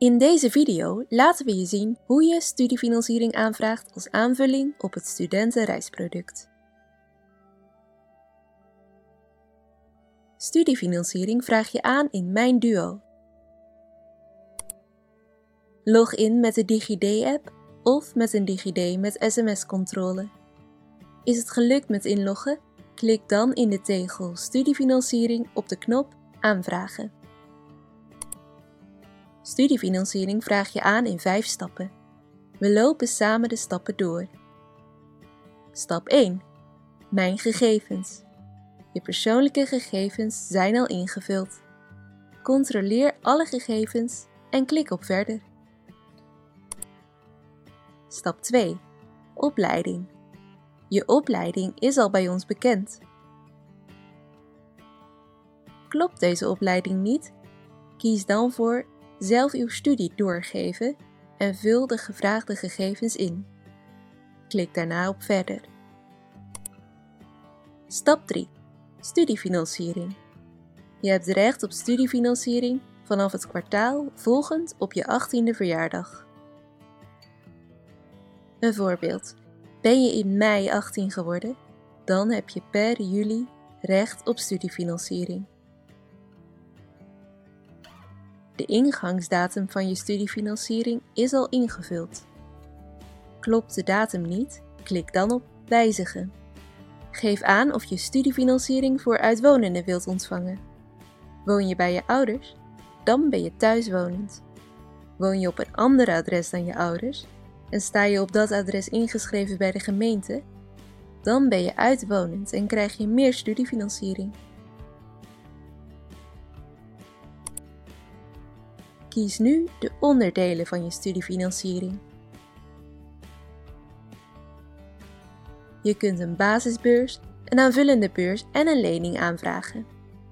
In deze video laten we je zien hoe je studiefinanciering aanvraagt als aanvulling op het studentenreisproduct. Studiefinanciering vraag je aan in Mijn Duo. Log in met de DigiD-app of met een DigiD met sms-controle. Is het gelukt met inloggen? Klik dan in de tegel Studiefinanciering op de knop Aanvragen. Studiefinanciering vraag je aan in 5 stappen. We lopen samen de stappen door. Stap 1. Mijn gegevens. Je persoonlijke gegevens zijn al ingevuld. Controleer alle gegevens en klik op Verder. Stap 2. Opleiding. Je opleiding is al bij ons bekend. Klopt deze opleiding niet? Kies dan voor Zelf uw studie doorgeven en vul de gevraagde gegevens in. Klik daarna op Verder. Stap 3. Studiefinanciering. Je hebt recht op studiefinanciering vanaf het kwartaal volgend op je 18e verjaardag. Een voorbeeld. Ben je in mei 18 geworden? Dan heb je per juli recht op studiefinanciering. De ingangsdatum van je studiefinanciering is al ingevuld. Klopt de datum niet? Klik dan op Wijzigen. Geef aan of je studiefinanciering voor uitwonenden wilt ontvangen. Woon je bij je ouders? Dan ben je thuiswonend. Woon je op een ander adres dan je ouders en sta je op dat adres ingeschreven bij de gemeente? Dan ben je uitwonend en krijg je meer studiefinanciering. Kies nu de onderdelen van je studiefinanciering. Je kunt een basisbeurs, een aanvullende beurs en een lening aanvragen.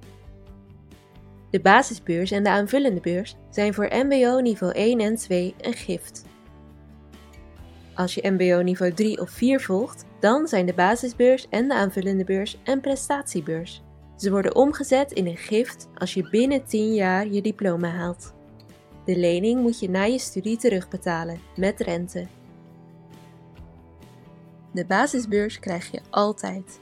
De basisbeurs en de aanvullende beurs zijn voor MBO niveau 1 en 2 een gift. Als je MBO niveau 3 of 4 volgt, dan zijn de basisbeurs en de aanvullende beurs een prestatiebeurs. Ze worden omgezet in een gift als je binnen 10 jaar je diploma haalt. De lening moet je na je studie terugbetalen, met rente. De basisbeurs krijg je altijd.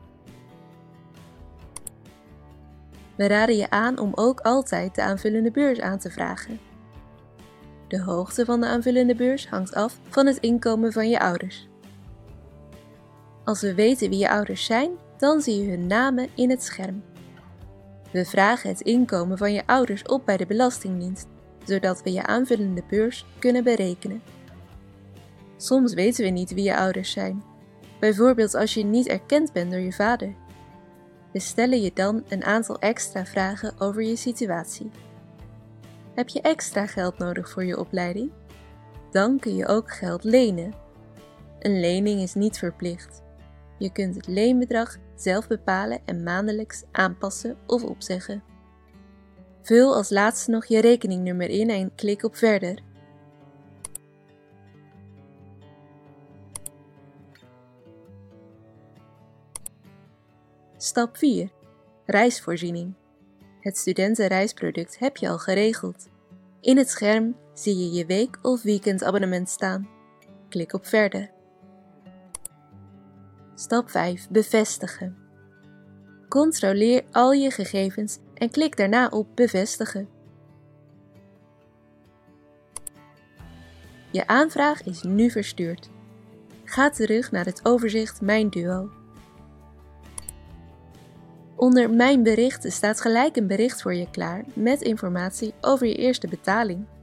We raden je aan om ook altijd de aanvullende beurs aan te vragen. De hoogte van de aanvullende beurs hangt af van het inkomen van je ouders. Als we weten wie je ouders zijn, dan zie je hun namen in het scherm. We vragen het inkomen van je ouders op bij de Belastingdienst, zodat we je aanvullende beurs kunnen berekenen. Soms weten we niet wie je ouders zijn, bijvoorbeeld als je niet erkend bent door je vader. We stellen je dan een aantal extra vragen over je situatie. Heb je extra geld nodig voor je opleiding? Dan kun je ook geld lenen. Een lening is niet verplicht. Je kunt het leenbedrag zelf bepalen en maandelijks aanpassen of opzeggen. Vul als laatste nog je rekeningnummer in en klik op Verder. Stap 4. Reisvoorziening. Het studentenreisproduct heb je al geregeld. In het scherm zie je je week- of weekendabonnement staan. Klik op Verder. Stap 5. Bevestigen. Controleer al je gegevens en klik daarna op Bevestigen. Je aanvraag is nu verstuurd. Ga terug naar het overzicht Mijn Duo. Onder Mijn berichten staat gelijk een bericht voor je klaar met informatie over je eerste betaling.